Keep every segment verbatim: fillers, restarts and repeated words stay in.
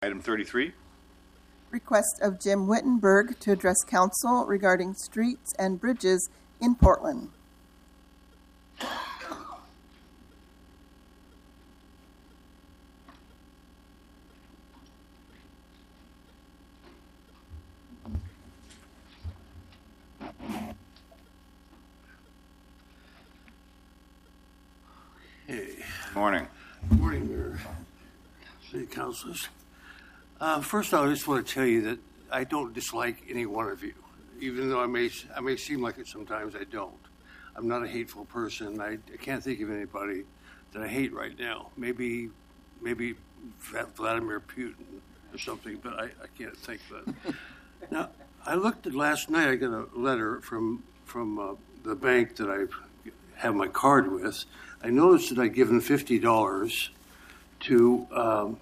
Item thirty-three. Request of Jim Wittenberg to address council regarding streets and bridges in Portland. Hey. Morning. Good morning, Mayor. City Councilors. Uh, first, I just want to tell you that I don't dislike any one of you, even though I may I may seem like it sometimes. I don't. I'm not a hateful person. I, I can't think of anybody that I hate right now. Maybe maybe Vladimir Putin or something, but I, I can't think of it. Now, I looked at last night. I got a letter from from uh, the bank that I have my card with. I noticed that I'd given fifty dollars to um,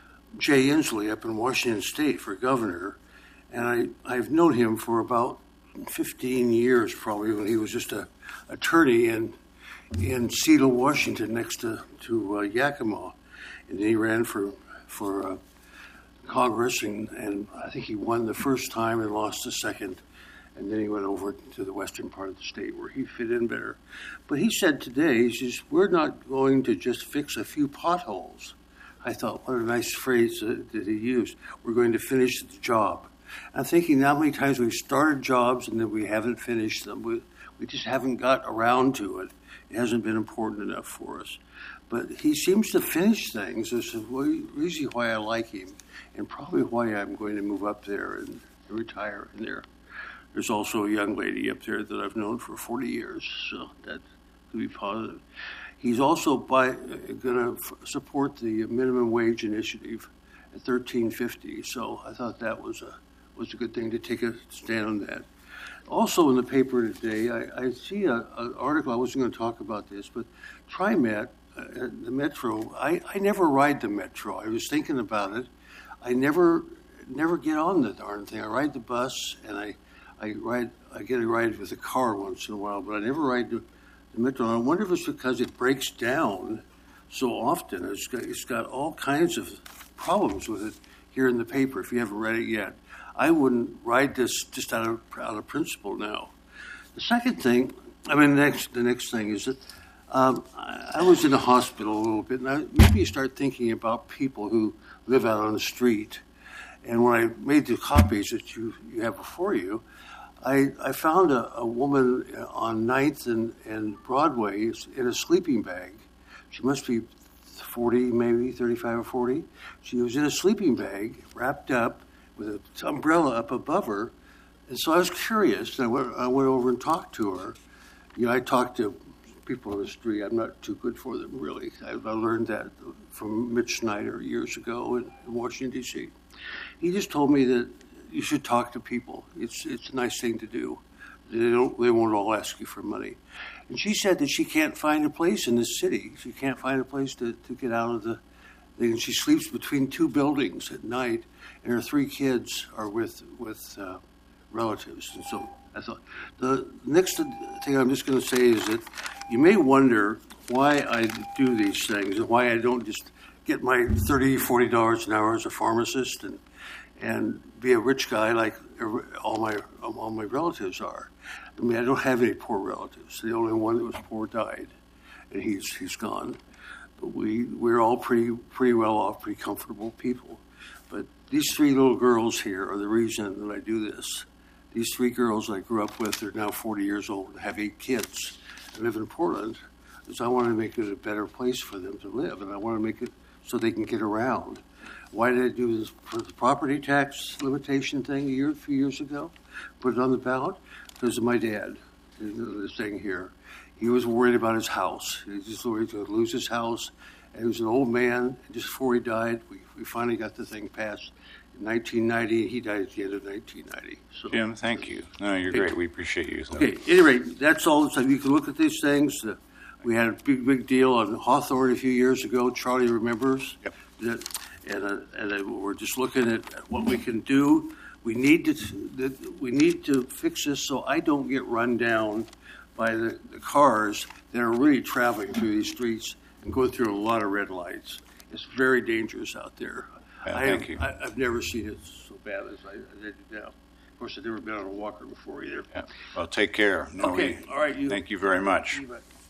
Jay Inslee up in Washington State for governor, and I, I've known him for about fifteen years, probably, when he was just a attorney in in Seattle, Washington, next to to uh, Yakima, and then he ran for for uh, Congress, and, and I think he won the first time and lost the second. And then he went over to the western part of the state where he fit in better. But he said today, he says, we're not going to just fix a few potholes. I thought, what a nice phrase that, that he used. We're going to finish the job. I'm thinking how many times we've started jobs and then we haven't finished them. We, we just haven't got around to it. It hasn't been important enough for us. But he seems to finish things. This is usually why I like him, and probably why I'm going to move up there and retire in there. There's also a young lady up there that I've known for forty years, so that could be positive. He's also by uh, going to f- support the minimum wage initiative at thirteen fifty. So I thought that was a was a good thing to take a stand on that. Also in the paper today, I, I see an article. I wasn't going to talk about this, but TriMet, uh, the Metro. I, I never ride the Metro. I was thinking about it. I never never get on the darn thing. I ride the bus, and I. I ride. I get a ride with a car once in a while, but I never ride the, the Metro. And I wonder if it's because it breaks down so often. It's got, it's got all kinds of problems with it here in the paper. If you haven't read it yet, I wouldn't ride this just out of out of principle now. The second thing, I mean, the next the next thing is that um, I, I was in a hospital a little bit, and I, maybe you start thinking about people who live out on the street. And when I made the copies that you, you have before you, I, I found a, a woman on ninth and, and Broadway in a sleeping bag. She must be forty, maybe thirty-five or forty. She was in a sleeping bag, wrapped up with an umbrella up above her. And so I was curious. And I went, I went over and talked to her. You know, I talked to people on the street. I'm not too good for them, really. I, I learned that from Mitch Snyder years ago in, in Washington, D C He just told me that you should talk to people. It's it's a nice thing to do. They don't. They won't all ask you for money. And she said that she can't find a place in this city. She can't find a place to, to get out of the thing. And she sleeps between two buildings at night, and her three kids are with with uh, relatives. And so I thought the next thing I'm just going to say is that you may wonder why I do these things and why I don't just get my thirty dollars, forty dollars an hour as a pharmacist and and be a rich guy like all my all my relatives are. I mean, I don't have any poor relatives. The only one that was poor died, and he's he's gone. But we we're all pretty pretty well off, pretty comfortable people. But these three little girls here are the reason that I do this. These three girls I grew up with are now forty years old and have eight kids. I live in Portland, because I want to make it a better place for them to live, and I want to make it so they can get around. Why did I do this for the property tax limitation thing a year, a few years ago? Put it on the ballot? Because of my dad, this thing here. He was worried about his house. He was just worried he was going to lose his house. And he was an old man. And just before he died, we, we finally got the thing passed in nineteen ninety. He died at the end of nineteen ninety. So, Jim, thank you. No, you're great. We appreciate you. So. Okay, at any rate, that's all. So you can look at these things. We had a big, big deal on Hawthorne a few years ago. Charlie remembers. Yep. That, and uh, and uh, we're just looking at what we can do. We need to that we need to fix this so I don't get run down by the, the cars that are really traveling through these streets and go through a lot of red lights. It's very dangerous out there. Yeah, I thank have, you. I, I've never seen it so bad as I, as I do now. Of course, I've never been on a walker before either. Yeah. Well, take care. No, Okay, we- all right, you- Thank you very much. You bet.